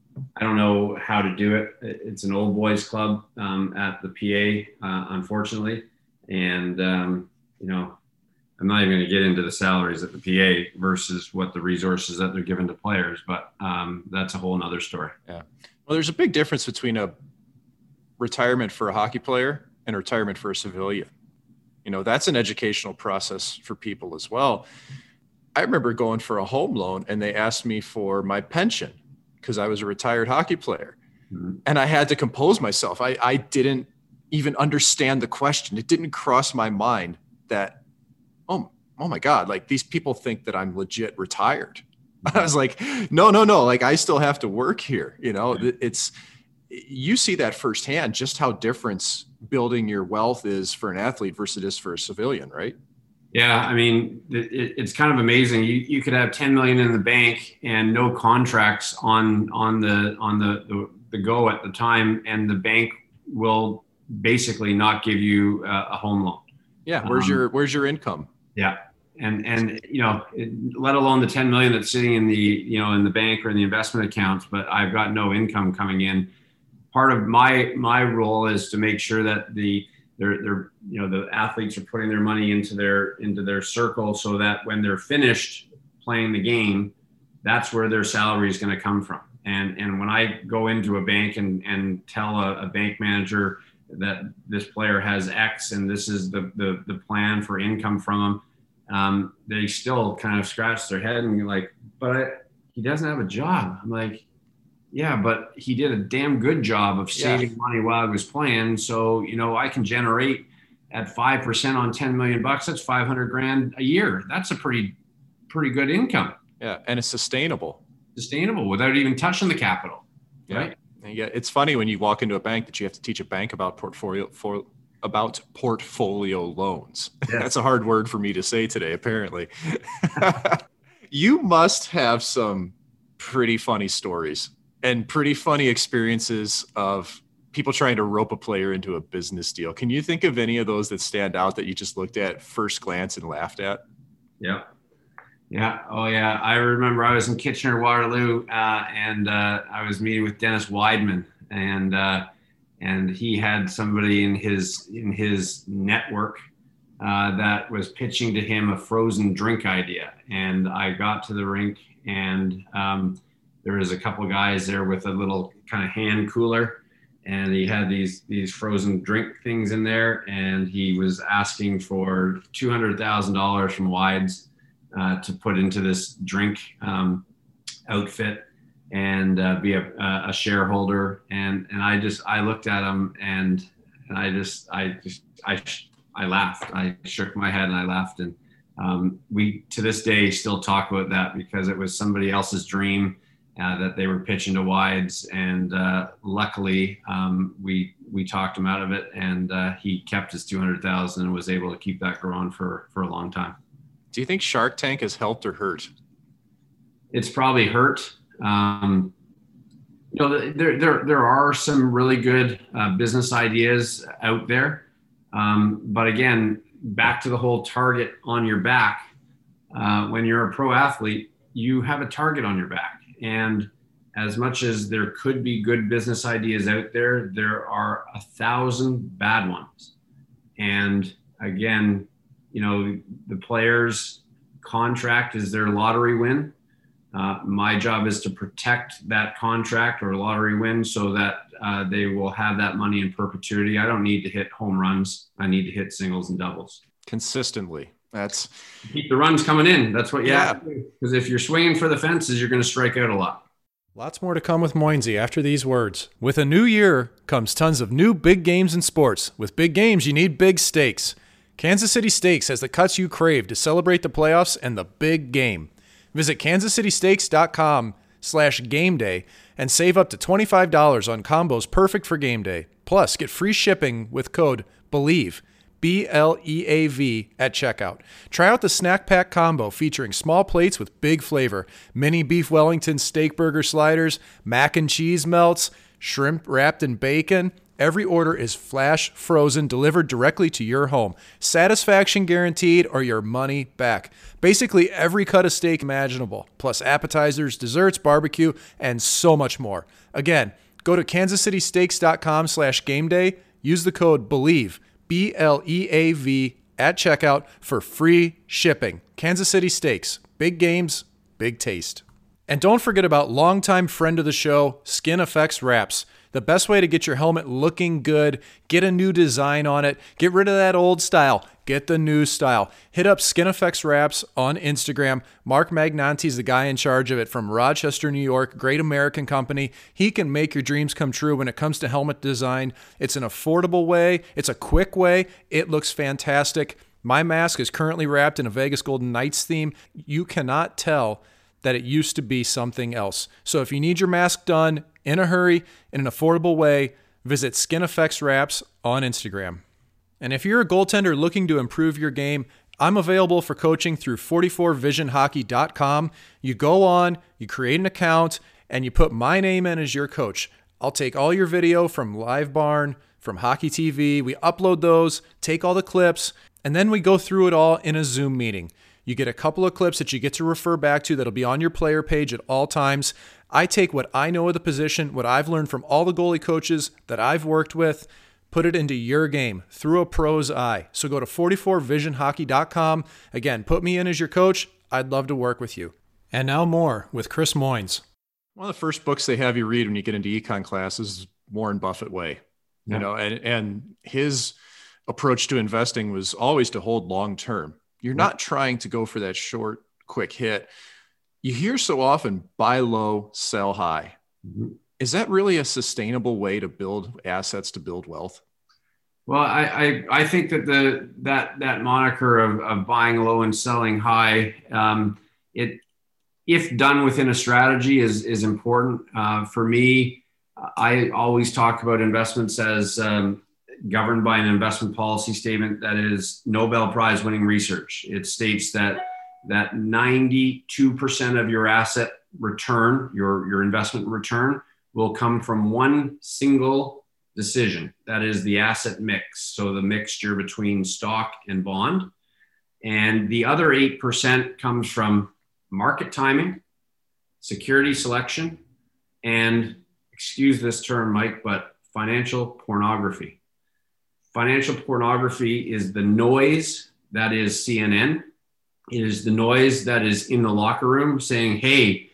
I don't know how to do it. It's an old boys club um, at the P A, uh, unfortunately. And, um, you know, I'm not even going to get into the salaries at the P A versus what the resources that they're given to players, but um, that's a whole nother story. Yeah. Well, there's a big difference between a retirement for a hockey player and a retirement for a civilian. You know, that's an educational process for people as well. I remember going for a home loan and they asked me for my pension because I was a retired hockey player. Mm-hmm. And I had to compose myself. I, I didn't even understand the question. It didn't cross my mind that, oh, oh my God, like these people think that I'm legit retired. I was like, no, no, no. Like I still have to work here. You know, yeah. it's, you see that firsthand, just how different building your wealth is for an athlete versus it is for a civilian, right? Yeah. I mean, it, it's kind of amazing. You, you could have ten million in the bank and no contracts on, on the, on the, the, the go at the time. And the bank will basically not give you a, a home loan. Yeah. Where's um, your, where's your income? Yeah. And, and, you know, it, let alone the ten million that's sitting in the, you know, in the bank or in the investment accounts, but I've got no income coming in. Part of my, my role is to make sure that the, they're, they're, you know, the athletes are putting their money into their, into their circle so that when they're finished playing the game, that's where their salary is going to come from. And, and when I go into a bank and, and tell a, a bank manager that this player has X and this is the, the, the plan for income from them, um, they still kind of scratch their head and you're like, but I, he doesn't have a job. I'm like, yeah, but he did a damn good job of saving yeah. money while he was playing. So, you know, I can generate at five percent on ten million bucks. That's five hundred grand a year. That's a pretty, pretty good income. Yeah. And it's sustainable. Sustainable without even touching the capital. Yeah. Right? Yeah. It's funny when you walk into a bank that you have to teach a bank about portfolio for about portfolio loans. Yeah. That's a hard word for me to say today, apparently. You must have some pretty funny stories and pretty funny experiences of people trying to rope a player into a business deal. Can you think of any of those that stand out that you just looked at first glance and laughed at? Yeah. Yeah. Oh yeah. I remember I was in Kitchener-Waterloo uh, and uh, I was meeting with Dennis Weidman and, uh, and he had somebody in his, in his network uh, that was pitching to him a frozen drink idea. And I got to the rink and um, there was a couple of guys there with a little kind of hand cooler and he had these, these frozen drink things in there. And he was asking for two hundred thousand dollars from Wides uh, to put into this drink um, outfit and uh, be a, a shareholder. And, and I just, I looked at him and, and I just, I just, I, I laughed. I shook my head and I laughed. And um, we, to this day, still talk about that because it was somebody else's dream uh, that they were pitching to Wides. And uh, luckily um, we, we talked him out of it and uh, he kept his two hundred thousand and was able to keep that growing for, for a long time. Do you think Shark Tank has helped or hurt? It's probably hurt. Um, you know, there, there, there are some really good uh, business ideas out there. Um, but again, back to the whole target on your back. Uh, when you're a pro athlete, you have a target on your back. And as much as there could be good business ideas out there, there are a thousand bad ones. And again, you know, the player's contract is their lottery win. Uh, my job is to protect that contract or lottery win so that uh, they will have that money in perpetuity. I don't need to hit home runs. I need to hit singles and doubles. Consistently. That's keep the runs coming in. That's what you yeah. have to do. Because if you're swinging for the fences, you're going to strike out a lot. Lots more to come with Moinsey after these words. With a new year comes tons of new big games in sports. With big games, you need big stakes. Kansas City Steaks has the cuts you crave to celebrate the playoffs and the big game. Visit kansas city steaks dot com slash game day and save up to twenty-five dollars on combos perfect for game day. Plus, get free shipping with code BELIEVE, B L E A V, at checkout. Try out the Snack Pack Combo featuring small plates with big flavor, mini beef Wellington steak burger sliders, mac and cheese melts, shrimp wrapped in bacon. Every order is flash frozen, delivered directly to your home. Satisfaction guaranteed or your money back. Basically every cut of steak imaginable, plus appetizers, desserts, barbecue, and so much more. Again, go to kansas city steaks dot com slash game day. Use the code BELIEVE, B L E A V, at checkout for free shipping. Kansas City Steaks. Big games, big taste. And don't forget about longtime friend of the show, Skin Effects Wraps. The best way to get your helmet looking good, get a new design on it, get rid of that old style, get the new style. Hit up Skin Effects Wraps on Instagram. Mark Magnanti's the guy in charge of it from Rochester, New York. Great American company. He can make your dreams come true when it comes to helmet design. It's an affordable way. It's a quick way. It looks fantastic. My mask is currently wrapped in a Vegas Golden Knights theme. You cannot tell that it used to be something else. So if you need your mask done in a hurry, in an affordable way, visit Skin Effects Wraps on Instagram. And if you're a goaltender looking to improve your game, I'm available for coaching through forty-four vision hockey dot com. You go on, you create an account, and you put my name in as your coach. I'll take all your video from Live Barn, from Hockey T V. We upload those, take all the clips, and then we go through it all in a Zoom meeting. You get a couple of clips that you get to refer back to that'll be on your player page at all times. I take what I know of the position, what I've learned from all the goalie coaches that I've worked with, put it into your game through a pro's eye. So go to forty-four vision hockey dot com. Again, put me in as your coach. I'd love to work with you. And now more with Chris Moynes. One of the first books they have you read when you get into econ class is Warren Buffett Way. Yeah. You know, and, and his approach to investing was always to hold long term. You're not trying to go for that short, quick hit. You hear so often, buy low, sell high. Mm-hmm. Is that really a sustainable way to build assets, to build wealth? Well, I I, I think that the that that moniker of, of buying low and selling high, um, it if done within a strategy is is important. Uh, for me, I always talk about investments as um, governed by an investment policy statement that is Nobel Prize winning research. It states that that ninety-two percent of your asset return, your, your investment return, will come from one single decision. That is the asset mix. So the mixture between stock and bond. And the other eight percent comes from market timing, security selection, and, excuse this term, Mike, but financial pornography. Financial pornography is the noise that is C N N. It is the noise that is in the locker room saying, hey,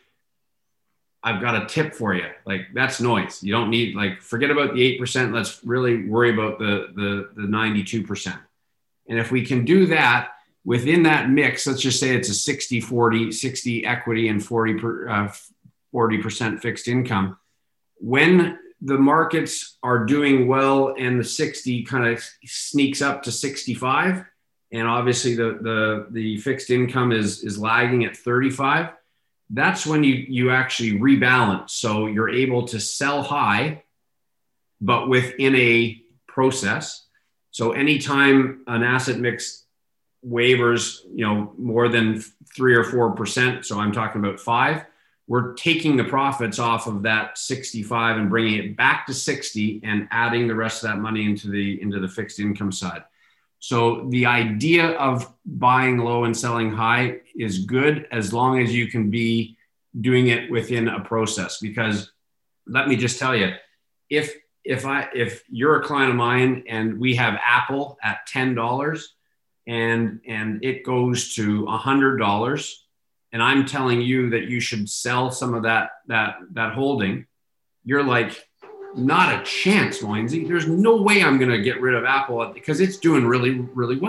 I've got a tip for you. Like, that's noise. You don't need, like, forget about the eight percent. Let's really worry about the, the, the ninety-two percent. And if we can do that within that mix, let's just say it's a sixty forty, sixty equity and forty per, uh, forty percent fixed income. When the markets are doing well and the sixty kind of sneaks up to sixty-five, and obviously the, the, the fixed income is, is lagging at thirty-five, that's when you, you actually rebalance. So you're able to sell high, but within a process. So anytime an asset mix wavers, you know, more than three or four percent, so I'm talking about five, we're taking the profits off of that sixty-five and bringing it back to sixty and adding the rest of that money into the, into the fixed income side. So the idea of buying low and selling high is good as long as you can be doing it within a process. Because let me just tell you, if if I if you're a client of mine and we have Apple at ten dollars and and it goes to one hundred dollars, and I'm telling you that you should sell some of that that that holding, you're like, not a chance, Moinsey. There's no way I'm going to get rid of Apple because it's doing really, really well.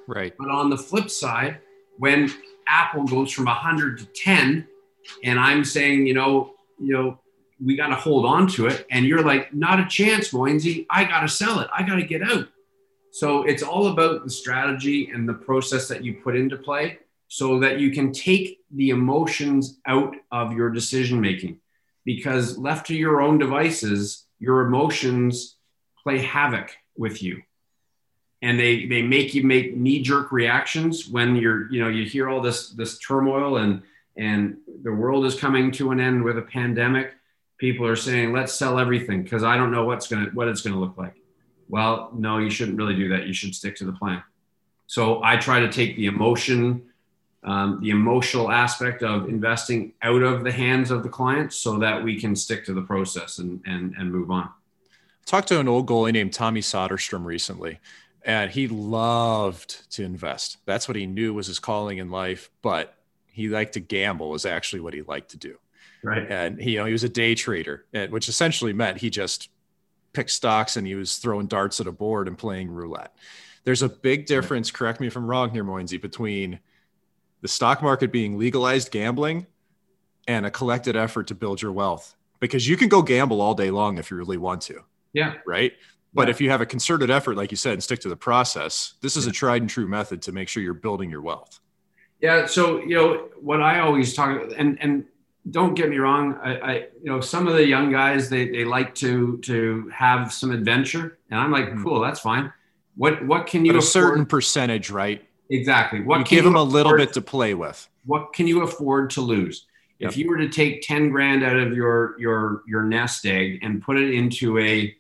Right. But on the flip side, when Apple goes from one hundred to ten, and I'm saying, you know, you know, we got to hold on to it, and you're like, not a chance, Moinsey. I got to sell it. I got to get out. So it's all about the strategy and the process that you put into play so that you can take the emotions out of your decision making. Because left to your own devices, your emotions play havoc with you. And they, they make you make knee-jerk reactions when you're, you know, you hear all this, this turmoil and, and the world is coming to an end with a pandemic. People are saying, let's sell everything because I don't know what's going to, what it's going to look like. Well, no, you shouldn't really do that. You should stick to the plan. So I try to take the emotion, um, the emotional aspect of investing out of the hands of the client so that we can stick to the process and, and, and move on. I talked to an old goalie named Tommy Soderstrom recently, and he loved to invest. That's what he knew was his calling in life, but he liked to gamble is actually what he liked to do. Right. And he, you know, he was a day trader, which essentially meant he just picked stocks and he was throwing darts at a board and playing roulette. There's a big difference, correct me if I'm wrong here, Moinsey, between the stock market being legalized gambling and a collected effort to build your wealth, because you can go gamble all day long if you really want to. Yeah. Right. But yeah. if you have a concerted effort, like you said, and stick to the process, this is a tried and true method to make sure you're building your wealth. Yeah. So, you know, what I always talk about, and, and don't get me wrong. I, I, you know, some of the young guys, they, they like to, to have some adventure, and I'm like, cool, that's fine. What, what can you, but a afford? certain percentage, right? Exactly. What you can give you them a little afford, bit to play with. What can you afford to lose? Yep. If you were to take ten grand out of your, your, your nest egg and put it into a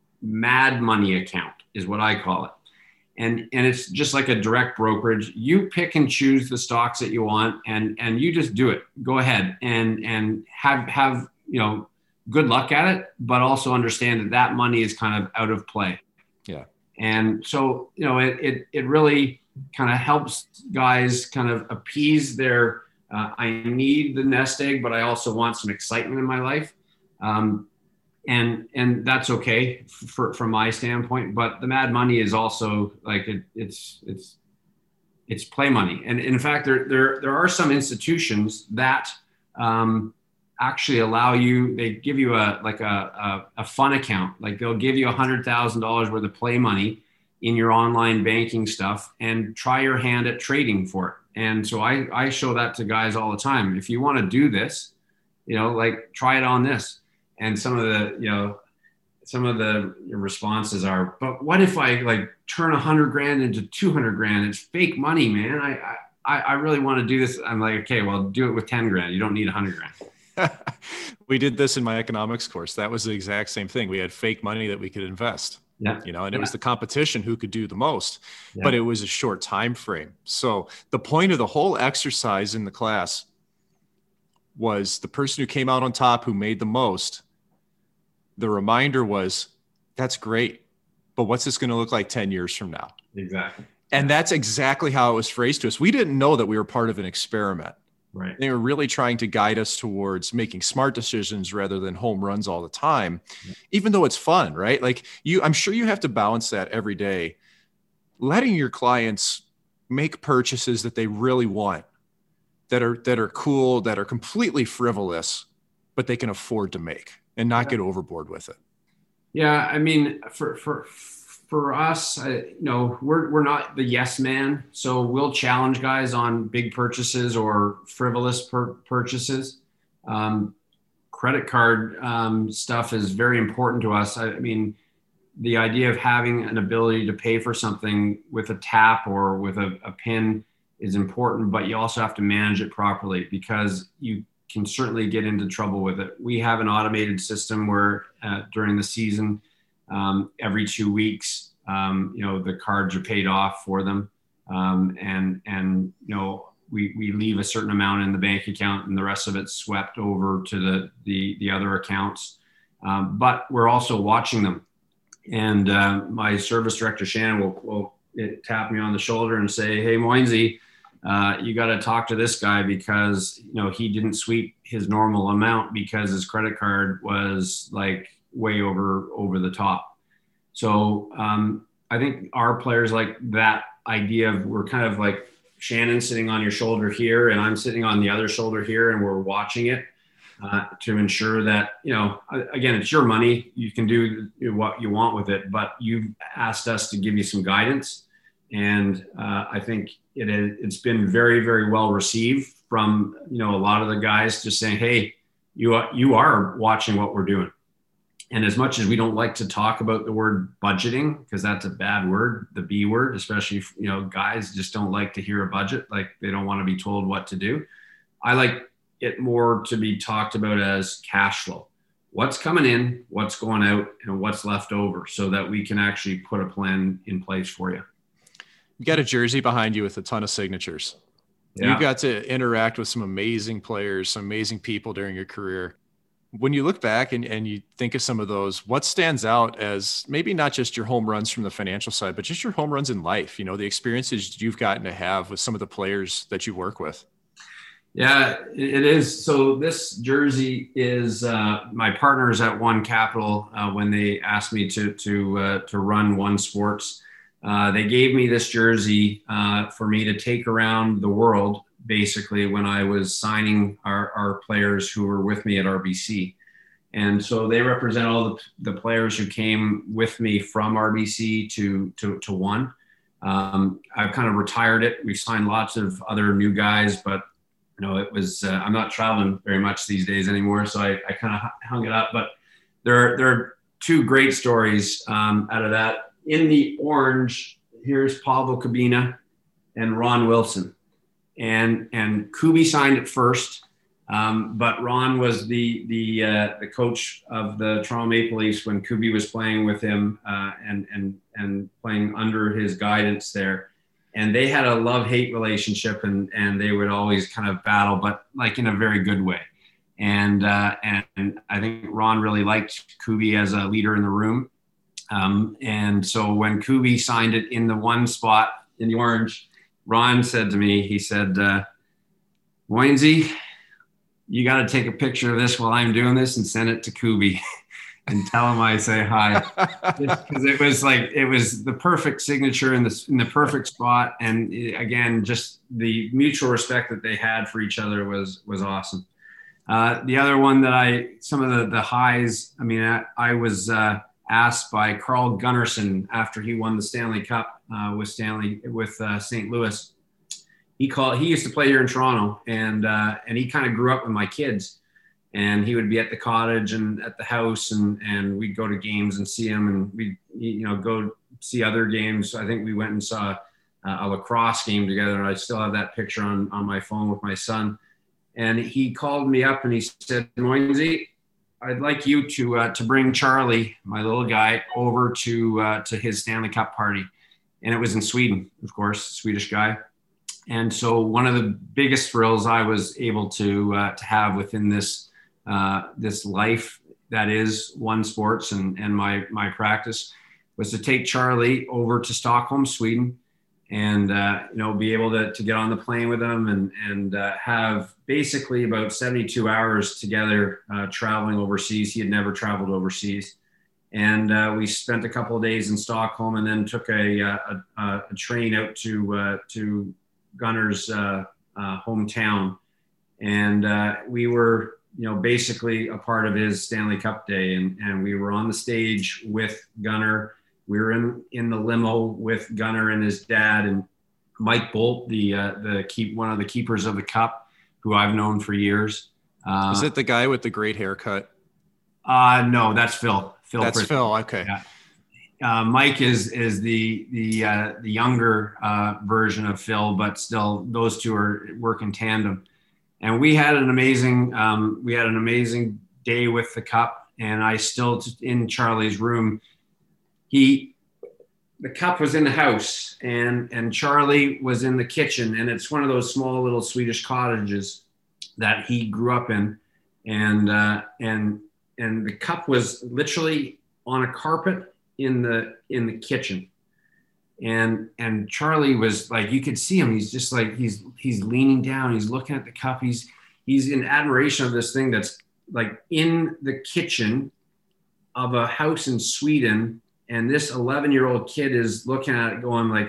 mad money account is what I call it. And, and it's just like a direct brokerage. You pick and choose the stocks that you want, and, and you just do it. Go ahead and, and have, have, you know, good luck at it, but also understand that that money is kind of out of play. Yeah. And so, you know, it, it, it really kind of helps guys kind of appease their, uh, I need the nest egg, but I also want some excitement in my life. Um, And and that's okay for, from my standpoint, but the mad money is also like it, it's it's it's play money. And in fact, there there there are some institutions that um, actually allow you. They give you a like a a, a fun account. Like they'll give you a hundred thousand dollars worth of play money in your online banking stuff, and try your hand at trading for it. And so I I show that to guys all the time. If you want to do this, you know, like try it on this. And some of the, you know, some of the responses are, but what if I like turn a hundred grand into two hundred grand? It's fake money, man. I, I, I really want to do this. I'm like, okay, well, do it with ten grand. You don't need a hundred grand. We did this in my economics course. That was the exact same thing. We had fake money that we could invest. Yeah. You know, and yeah. it was the competition who could do the most, yeah. but it was a short time frame. So the point of the whole exercise in the class was the person who came out on top, who made the most. The reminder was, that's great, but what's this going to look like ten years from now? Exactly. And that's exactly how it was phrased to us. We didn't know that we were part of an experiment. Right. They were really trying to guide us towards making smart decisions rather than home runs all the time, yeah. even though it's fun, right? Like you, I'm sure you have to balance that every day, letting your clients make purchases that they really want, that are, that are cool, that are completely frivolous, but they can afford to make. And not get overboard with it. Yeah, I mean, for for for us, I, you know, we're we're not the yes man, so we'll challenge guys on big purchases or frivolous pur- purchases. Um, credit card um, stuff is very important to us. I, I mean, the idea of having an ability to pay for something with a tap or with a, a PIN is important, but you also have to manage it properly because you can certainly get into trouble with it. We have an automated system where uh, during the season, um, every two weeks, um, you know, the cards are paid off for them. Um, and, and, you know, we, we leave a certain amount in the bank account and the rest of it's swept over to the, the, the other accounts. Um, but we're also watching them. And uh, my service director, Shannon, will, will tap me on the shoulder and say, hey, Moinsey, Uh, you got to talk to this guy because, you know, he didn't sweep his normal amount because his credit card was like way over, over the top. So um, I think our players like that idea of we're kind of like Shannon sitting on your shoulder here and I'm sitting on the other shoulder here and we're watching it uh, to ensure that, you know, again, it's your money. You can do what you want with it, but you've asked us to give you some guidance. And uh, I think it is, it's been very, very well received from, you know, a lot of the guys just saying, hey, you are, you are watching what we're doing. And as much as we don't like to talk about the word budgeting, because that's a bad word, the B word, especially, you know, guys just don't like to hear a budget. Like they don't want to be told what to do. I like it more to be talked about as cash flow. What's coming in, what's going out, and what's left over so that we can actually put a plan in place for you. You got a jersey behind you with a ton of signatures. Yeah. You got to interact with some amazing players, some amazing people during your career. When you look back and, and you think of some of those, what stands out as maybe not just your home runs from the financial side, but just your home runs in life, you know, the experiences you've gotten to have with some of the players that you work with? Yeah, it is. So this jersey is uh, my partners at One Capital uh, when they asked me to, to, uh, to run One Sports. Uh, they gave me this jersey uh, for me to take around the world, basically, when I was signing our, our players who were with me at R B C. And so they represent all the, the players who came with me from R B C to, to, to One. Um, I've kind of retired it. We've signed lots of other new guys, but you know, it was, uh, I'm not traveling very much these days anymore. So I, I kind of hung it up, but there, there are two great stories um, out of that. In the orange, here's Pablo Cabina and Ron Wilson. And and Kubi signed it first, um, but Ron was the the uh, the coach of the Toronto Maple Leafs when Kubi was playing with him uh, and and and playing under his guidance there. And they had a love-hate relationship, and and they would always kind of battle, but like in a very good way. And uh, and I think Ron really liked Kubi as a leader in the room. Um, and so when Kubi signed it in the one spot in the orange, Ron said to me, he said, uh, Moinsey, you got to take a picture of this while I'm doing this and send it to Kubi and tell him I say hi. Because it was like, it was the perfect signature in the, in the perfect spot. And again, just the mutual respect that they had for each other was, was awesome. Uh, the other one that I, some of the, the highs, I mean, I, I was, uh, asked by Carl Gunnarsson after he won the Stanley Cup uh, with Stanley with uh, Saint Louis. He called. He used to play here in Toronto, and uh, and he kind of grew up with my kids. And he would be at the cottage and at the house, and and we'd go to games and see him, and we you know go see other games. I think we went and saw a lacrosse game together, and I still have that picture on on my phone with my son. And he called me up and he said, Moinsey, I'd like you to uh, to bring Charlie, my little guy, over to uh, to his Stanley Cup party. And it was in Sweden, of course, Swedish guy. And so one of the biggest thrills I was able to uh, to have within this uh, this life that is One Sports and, and my my practice was to take Charlie over to Stockholm, Sweden, and uh, you know be able to to get on the plane with him and and uh, have basically about seventy-two hours together uh, traveling overseas. He had never traveled overseas, and uh, we spent a couple of days in Stockholm, and then took a a, a, a train out to uh, to Gunnar's uh, uh, hometown, and uh, we were you know basically a part of his Stanley Cup day, and and we were on the stage with Gunnar. We were in, in the limo with Gunnar and his dad, and Mike Bolt, the uh, the keep one of the keepers of the cup, who I've known for years. Uh, Is it the guy with the great haircut? Uh, no, that's Phil. Phil. That's Pritchard. Phil. Okay. Yeah. Uh, Mike is is the the uh, the younger uh, version of Phil, but still those two are work in tandem. And we had an amazing um, we had an amazing day with the cup, and I still in Charlie's room. He, the cup was in the house, and and Charlie was in the kitchen, and it's one of those small little Swedish cottages that he grew up in, and uh, and and the cup was literally on a carpet in the in the kitchen, and and Charlie was like, you could see him. He's just like he's he's leaning down. He's looking at the cup. He's he's in admiration of this thing that's like in the kitchen of a house in Sweden. And this eleven-year-old kid is looking at it going like,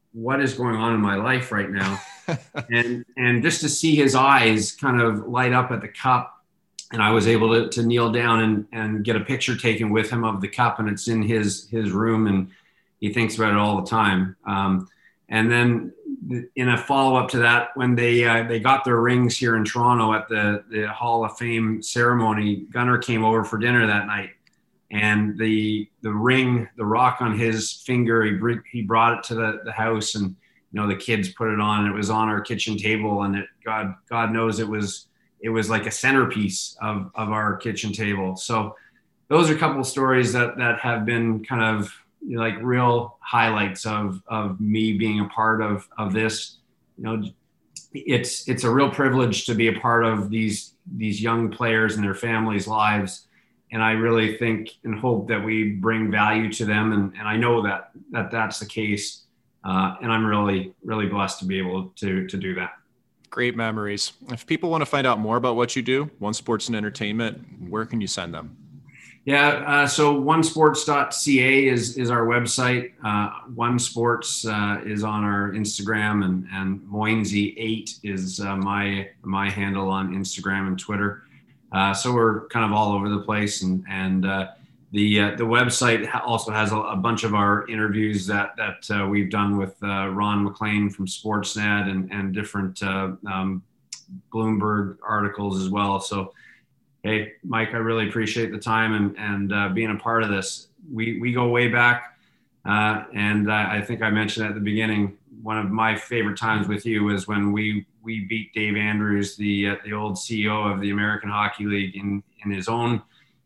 what is going on in my life right now? and and just to see his eyes kind of light up at the cup, and I was able to, to kneel down and, and get a picture taken with him of the cup, and it's in his his room, and he thinks about it all the time. Um, and then in a follow-up to that, when they uh, they got their rings here in Toronto at the, the Hall of Fame ceremony, Gunnar came over for dinner that night, and the the ring, the rock on his finger, he br- he brought it to the, the house, and you know the kids put it on, and it was on our kitchen table, and it God God knows it was it was like a centerpiece of of our kitchen table. So those are a couple of stories that that have been kind of, you know, like real highlights of of me being a part of of this. You know, it's it's a real privilege to be a part of these these young players and their families' lives. And I really think and hope that we bring value to them. And, and I know that, that that's the case. Uh, and I'm really, really blessed to be able to, to do that. Great memories. If people want to find out more about what you do, One Sports and Entertainment, where can you send them? Yeah. Uh, so one sports dot c a is, is our website. Uh, One Sports uh, is on our Instagram, and, and Moinsey eight is uh, my, my handle on Instagram and Twitter. Uh, so we're kind of all over the place, and and uh, the uh, the website also has a, a bunch of our interviews that that uh, we've done with uh, Ron McLean from Sportsnet, and and different uh, um, Bloomberg articles as well. So, hey, Mike, I really appreciate the time and and uh, being a part of this. We we go way back, uh, and uh, I think I mentioned at the beginning, one of my favorite times with you was when we. We beat Dave Andrews, the uh, the old C E O of the American Hockey League, in in his own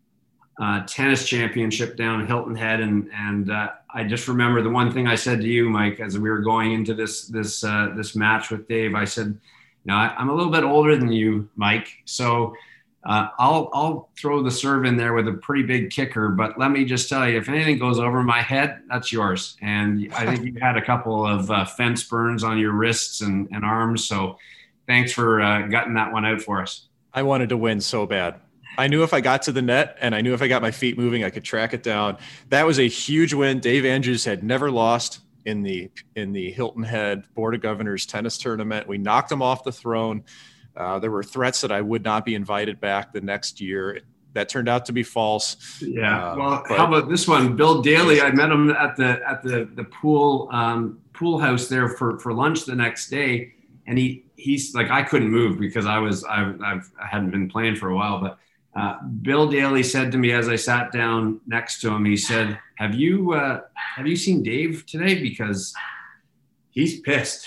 uh, tennis championship down in Hilton Head, and and uh, I just remember the one thing I said to you, Mike, as we were going into this this uh, this match with Dave. I said, you know, I, I'm a little bit older than you, Mike, so uh, I'll I'll throw the serve in there with a pretty big kicker, but let me just tell you, if anything goes over my head, that's yours. And I think you had a couple of uh, fence burns on your wrists and, and arms, so thanks for uh, gutting that one out for us. I wanted to win so bad. I knew if I got to the net, and I knew if I got my feet moving, I could track it down. That was a huge win. Dave Andrews had never lost in the in the Hilton Head Board of Governors tennis tournament. We knocked him off the throne. Uh, there were threats that I would not be invited back the next year. That turned out to be false. Yeah. Uh, well, but- how about this one? Bill Daly, I met him at the at the the pool um, pool house there for, for lunch the next day, and he he's like, I couldn't move because I was I've, I've I hadn't been playing for a while, but uh, Bill Daly said to me as I sat down next to him, he said, "Have you uh, have you seen Dave today? Because he's pissed."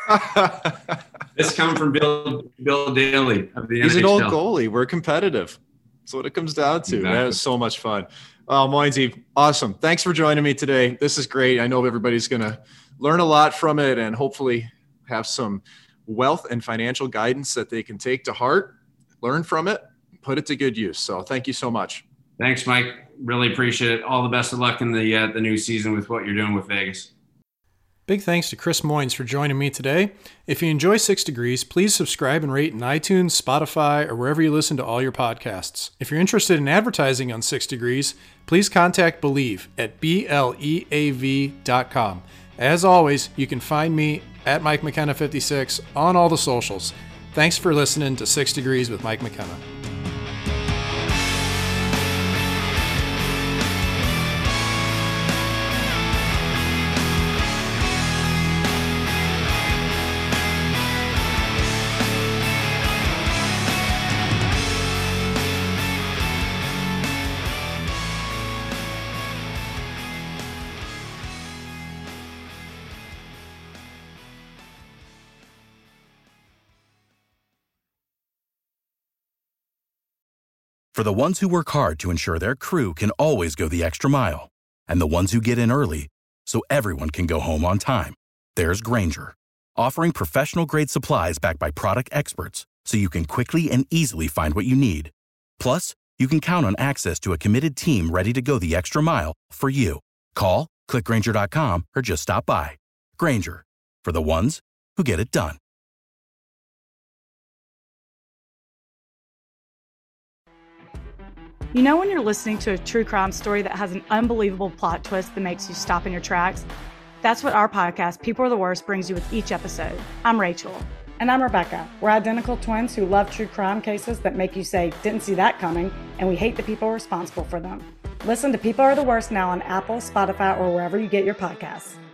This coming from Bill Bill Daly of the He's N H L. an old goalie. We're competitive. That's what it comes down to. Exactly. That was so much fun. Oh, Moinsey, awesome. Thanks for joining me today. This is great. I know everybody's going to learn a lot from it and hopefully have some wealth and financial guidance that they can take to heart, learn from it, put it to good use. So thank you so much. Thanks, Mike. Really appreciate it. All the best of luck in the uh, the new season with what you're doing with Vegas. Big thanks to Chris Moynes for joining me today. If you enjoy Six Degrees, please subscribe and rate in iTunes, Spotify, or wherever you listen to all your podcasts. If you're interested in advertising on Six Degrees, please contact Believe at B L E A V dot com. As always, you can find me at Mike McKenna fifty-six on all the socials. Thanks for listening to Six Degrees with Mike McKenna. For the ones who work hard to ensure their crew can always go the extra mile, and the ones who get in early so everyone can go home on time, there's Grainger, offering professional-grade supplies backed by product experts so you can quickly and easily find what you need. Plus, you can count on access to a committed team ready to go the extra mile for you. Call, click Grainger dot com, or just stop by. Grainger, for the ones who get it done. You know when you're listening to a true crime story that has an unbelievable plot twist that makes you stop in your tracks? That's what our podcast, People Are the Worst, brings you with each episode. I'm Rachel. And I'm Rebecca. We're identical twins who love true crime cases that make you say, didn't see that coming, and we hate the people responsible for them. Listen to People Are the Worst now on Apple, Spotify, or wherever you get your podcasts.